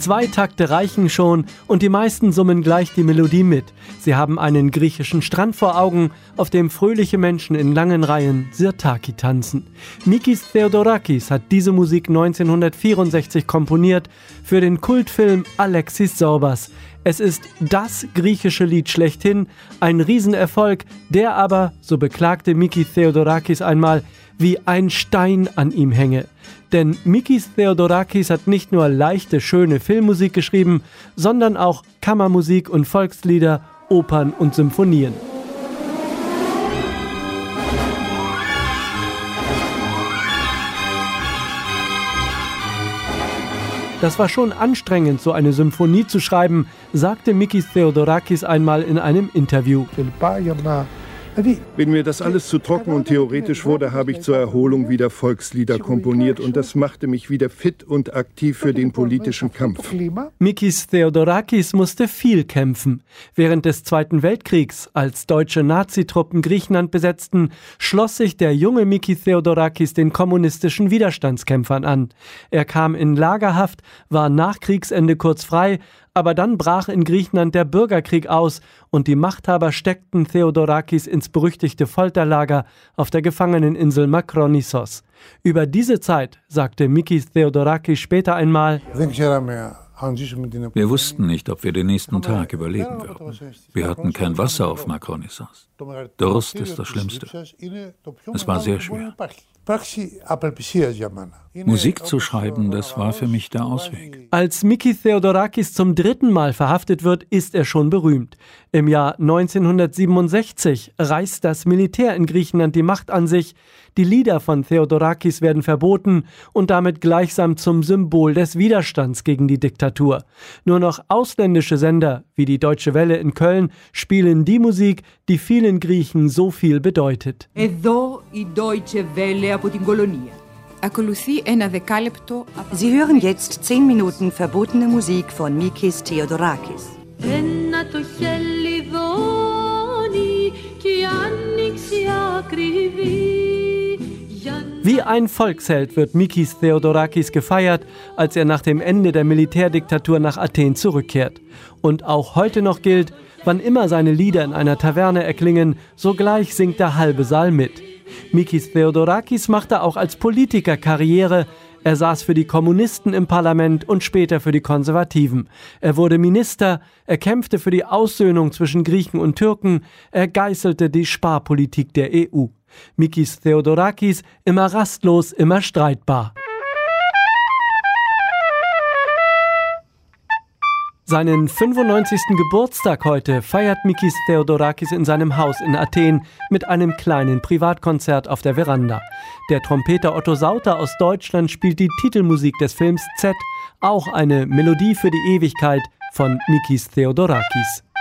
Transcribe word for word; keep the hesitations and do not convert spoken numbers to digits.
Zwei Takte reichen schon und die meisten summen gleich die Melodie mit. Sie haben einen griechischen Strand vor Augen, auf dem fröhliche Menschen in langen Reihen Sirtaki tanzen. Mikis Theodorakis hat diese Musik neunzehnhundertvierundsechzig komponiert für den Kultfilm Alexis Zorbas. Es ist das griechische Lied schlechthin, ein Riesenerfolg, der aber, so beklagte Mikis Theodorakis einmal, wie ein Stein an ihm hänge. Denn Mikis Theodorakis hat nicht nur leichte, schöne Filmmusik geschrieben, sondern auch Kammermusik und Volkslieder, Opern und Symphonien. Das war schon anstrengend, so eine Symphonie zu schreiben, sagte Mikis Theodorakis einmal in einem Interview. Wenn mir das alles zu trocken und theoretisch wurde, habe ich zur Erholung wieder Volkslieder komponiert und das machte mich wieder fit und aktiv für den politischen Kampf. Mikis Theodorakis musste viel kämpfen. Während des Zweiten Weltkriegs, als deutsche Nazitruppen Griechenland besetzten, schloss sich der junge Mikis Theodorakis den kommunistischen Widerstandskämpfern an. Er kam in Lagerhaft, war nach Kriegsende kurz frei, aber dann brach in Griechenland der Bürgerkrieg aus und die Machthaber steckten Theodorakis ins berüchtigte Folterlager auf der Gefangeneninsel Makronissos. Über diese Zeit sagte Mikis Theodorakis später einmal: Wir wussten nicht, ob wir den nächsten Tag überleben würden. Wir hatten kein Wasser auf Makronissos. Durst ist das Schlimmste. Es war sehr schwer. Musik zu schreiben, das war für mich der Ausweg. Als Mikis Theodorakis zum dritten Mal verhaftet wird, ist er schon berühmt. Im Jahr neunzehnhundertsiebenundsechzig reißt das Militär in Griechenland die Macht an sich. Die Lieder von Theodorakis werden verboten und damit gleichsam zum Symbol des Widerstands gegen die Diktatur. Nur noch ausländische Sender, wie die Deutsche Welle in Köln, spielen die Musik, die vielen Griechen so viel bedeutet. Εδώ η Deutsche Welle από την κολονία. Sie hören jetzt zehn Minuten verbotene Musik von Mikis Theodorakis. Wie ein Volksheld wird Mikis Theodorakis gefeiert, als er nach dem Ende der Militärdiktatur nach Athen zurückkehrt. Und auch heute noch gilt, wann immer seine Lieder in einer Taverne erklingen, sogleich singt der halbe Saal mit. Mikis Theodorakis machte auch als Politiker Karriere. Er saß für die Kommunisten im Parlament und später für die Konservativen. Er wurde Minister, er kämpfte für die Aussöhnung zwischen Griechen und Türken, er geißelte die Sparpolitik der E U. Mikis Theodorakis immer rastlos, immer streitbar. Seinen fünfundneunzigsten Geburtstag heute feiert Mikis Theodorakis in seinem Haus in Athen mit einem kleinen Privatkonzert auf der Veranda. Der Trompeter Otto Sauter aus Deutschland spielt die Titelmusik des Films Z, auch eine Melodie für die Ewigkeit von Mikis Theodorakis.